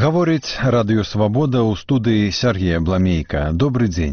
Гаворыць Радыё Свабода ў студыі Сергея Бламейка. Добры дзень.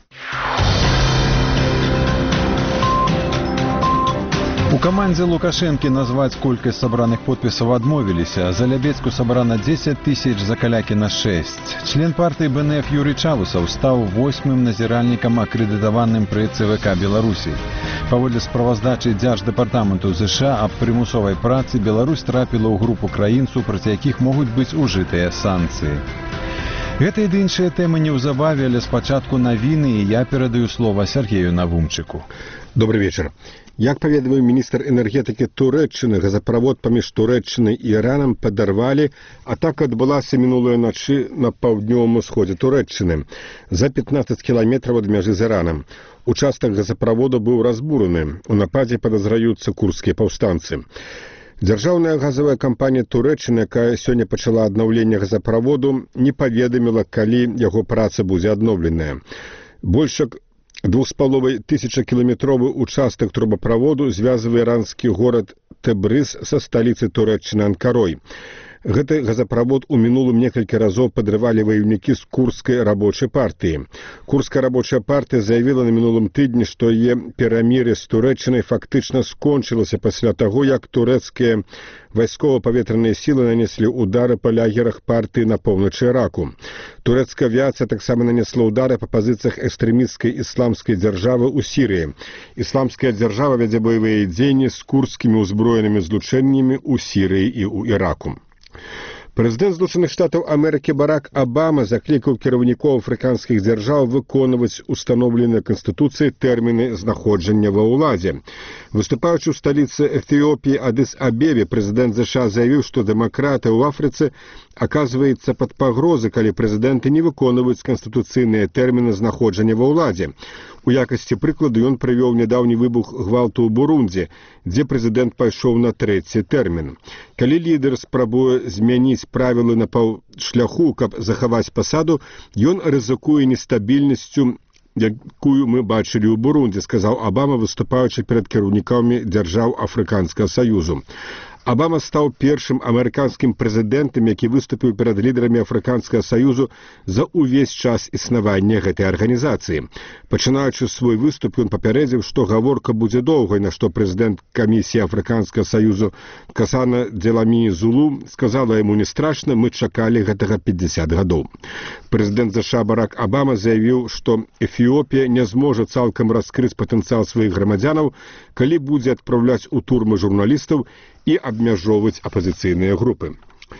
У камандзе Лукашэнкі назваць колькасць сабраных подпісаў адмовіліся. За Лябецку сабрана 10 000, за Калякіна 6. Член партыі БНФ Юрый Чавусаў стаў 8-м назіральнікам акрэдытаваным пры ЦВК Беларусі. Паводле справаздачы Дзярждэпартаменту ЗША аб прымусовай працы Беларусь трапіла ў групу краін, супраць якіх могуць быць ужытыя санкцыі. Гэта і іншыя тэмы неўзабаве, але спачатку навіны, і я перадаю слова Сергею Навумчыку. Добрый вечер. Як паведаміў міністр энергетыкі Турэччыны, газаправод паміж Турэччынай і Іранам падарвалі, атака адбылася мінулай ночы на паўднёвым усходзе Турэччыны, за 15 кіламетраў ад мяжы з Іранам. Участак газаправоду быў разбураны. У нападзе падазраюцца курдскія паўстанцы. Дзяржаўная газавая кампанія Турэччыны, якая сёння пачала аднаўленне газаправоду, не паведаміла, калі яго праца будзе адноўленая. Больш як 2500-кіламетровы участак трубаправоду звязвае іранскі горад Тэбрыз са сталіцай Турэччыны Анкарой. Гэты газаправод у мінулым некалькі разоў падрывалі ваёўнікі з курдскай рабочай партыі. Курдская рабочая партыя заявіла на мінулым тыдні, што яе перамір'е з Турэччынай фактычна скончылася пасля таго, як турэцкія вайскова-паветраныя сілы нанеслі ўдары па лагерах партыі на поўначы Іраку. Турэцкая авіяцыя таксама нанесла ўдары па пазіцыях экстрэмісцкай ісламскай дзяржавы ў Сірыі. Ісламская дзяржава вядзе баявыя дзеянні з курдскімі ўзброенымі злучэннямі ў Сірыі і ў Іраку. Прэзідэнт Злучаных Штатаў Амерыкі Барак Абама заклікаў кіраўнікоў афрыканскіх дзяржаў выконваць устаноўленыя Канстытуцыяй тэрміны знаходжання ва ўладзе. Выступаючы ў сталіцы Эфіопіі Адыс-Абебе, прэзідэнт ЗША заявіў, што дэмакратыя ў Афрыцы аказваецца пад пагрозай, калі прэзідэнты не выконваюць канстытуцыйныя тэрміны знаходжання ва ўладзе. У якасці прыкладу ён прывёў нядаўні выбух гвалту ў Бурундзі, дзе прэзідэнт пайшоў на 3-й тэрмін. Калі лідар спрабуе змяніць правілы на паўшляху, каб захаваць пасаду, ён рызыкуе нестабільнасцю, якую мы бачылі ў Бурундзі, сказаў Абама, выступаючы перад кіраўнікамі дзяржаў Афрыканскага Саюзу. Абама стаў першым амерыканскім прэзідэнтам, які выступіў перад лідарамі Афрыканскага Саюзу за ўвесь час існавання гэтай арганізацыі. Пачынаючы свой выступ, ён папярэдзіў, што гаворка будзе доўгай, на што прэзідэнт камісіі Афрыканскага Саюзу Касана Дзеламіні Зулу сказала яму: «Не страшна, мы чакалі гэтага 50 гадоў». Прэзідэнт ЗША Барак Абама заявіў, што Эфіопія не зможа цалкам раскрыць патэнцыял сваіх грамадзянаў, калі будзе адпраўляць у турмы журналістаў і абмяжоўваць апазіцыйныя групы.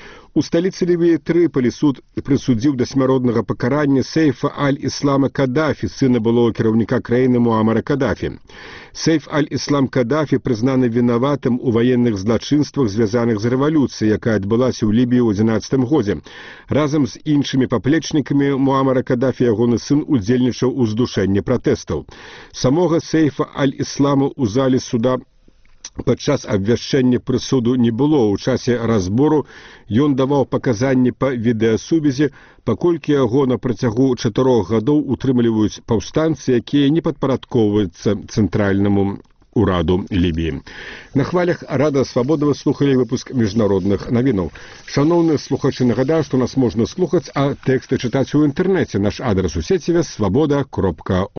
У сталіцы Лівіі Трыполі суд прысудзіў да смяротнага пакарання Сейфа аль-Іслама Кадафі, сына былога кіраўніка краіны Муамара Кадафі. Сейф аль-Іслам Кадафі прызнаны вінаватым у ваенных злачынствах, звязаных з рэвалюцыяй, якая адбылася ў Лібіі ў 11 годзе. Разам з іншымі паплечнікамі Муамара Кадафі ягоны сын удзельнічаў у здушэнні пратэстаў. Самога Сейфа аль-Іслама ў зале суда падчас абвяшчэння прысуду не было. У часе разбору ён даваў паказанні па відэасувязі, паколькі яго на працягу 4 гадоў утрымліваюць паўстанцы, якія не падпарадкоўваюцца цэнтральнаму ураду Лібіі. На хвалях Радыё Свабода вы слухалі выпуск міжнародных навінаў. Шаноўныя слухачы, нагадаю, што нас можна слухаць, а тэксты чытаць у інтэрнэце. Наш адрас у сеціве свабода.org.